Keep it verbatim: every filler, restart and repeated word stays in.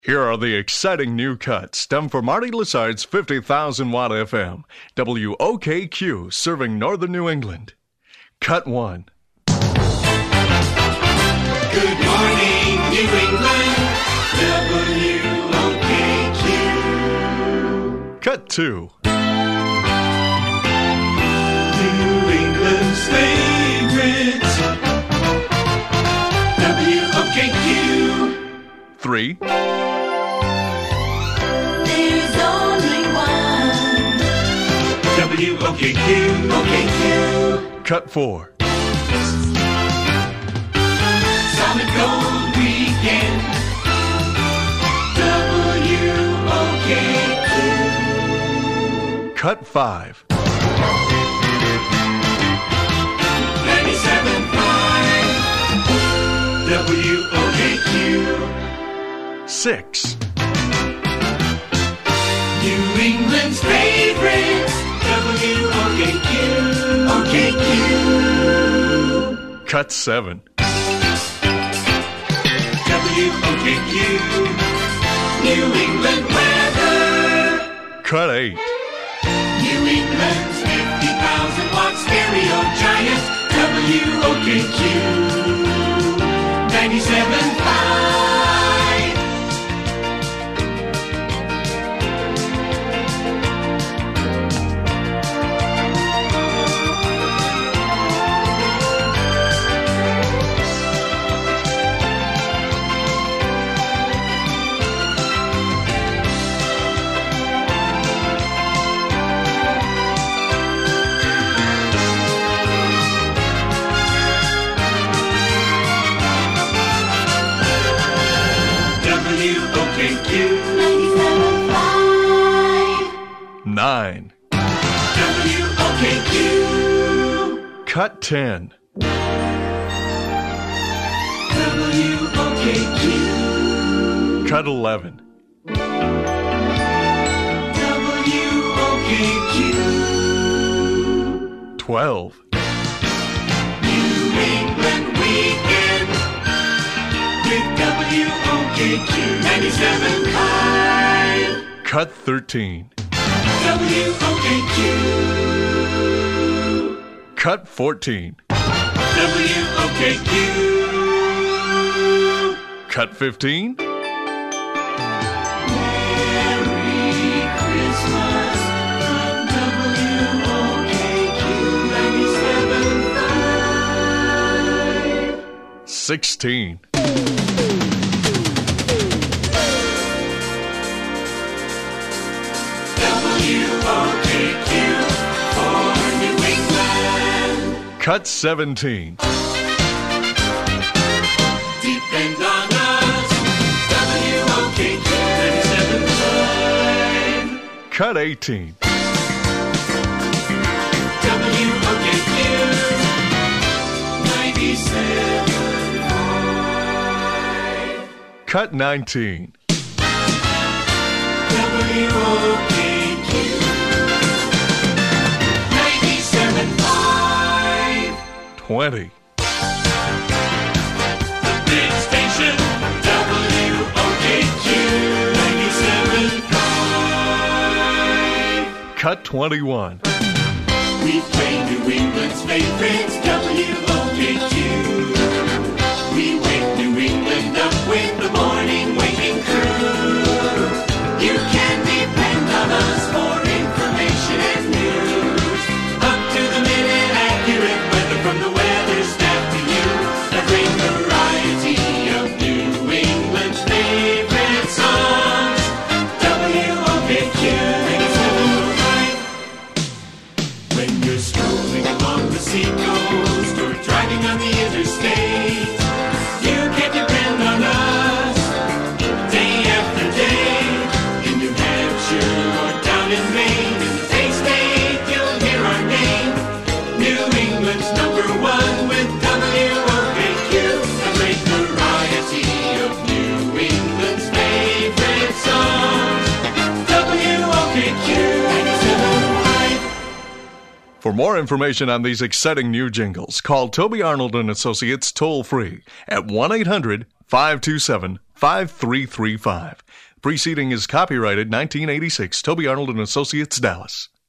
Here are the exciting new cuts done for Marty Lessard's fifty thousand watt F M, W O K Q, serving northern New England. Cut one. Good morning, New England, W O K Q. Cut two. New England's favorites, W O K Q. Three. There's only one, W O K Q, O K Q. Cut four. Solid Gold Weekend, W O K Q. Cut five. ninety-seven point five, W O K Q. Six. New England's favorites, W O K Q, O K Q. Cut seven. W O K Q, New England weather. Cut eight. New England's fifty thousand watt stereo giant, W O K Q, ninety-seven point five. Nine. W O K Q. Cut ten. W O K Q. Cut eleven. W O K Q. Twelve. New England weekend with W O K Q ninety-seven point five. Cut thirteen. W O K Q. Cut fourteen. W O K Q. Cut fifteen. Merry Christmas from W O K Q ninety-seven point five. Sixteen. W O K Q for New England. Cut seventeen. Depend on us, W O K Q ninety-seven point five. Cut eighteen. W O K Q ninety-seven point five. Cut nineteen. W O K Q ninety-seven point five. Twenty. The big station, W O K Q ninety-seven point five. Cut twenty-one. We play New England's favorites, W O K Q. We wake New England up with the morning waking crew. You can depend on us for information and news. Up to the minute accurate weather from the weather staff to you. A great variety of New England's favorite songs. W O K Q ninety-seven point five. When you're strolling along the seacoast or driving on the interstate, you can depend on us day after day. In New Hampshire or down in Maine, in the Bay State, you'll hear our name. New England's number one with W O K Q. A great variety of New England's favorite songs. W O K Q ninety-seven point five. For more information on these exciting new jingles, call Toby Arnold and Associates toll-free at one eight hundred five two seven five three three five. Preceding is copyrighted nineteen eighty-six, Toby Arnold and Associates, Dallas.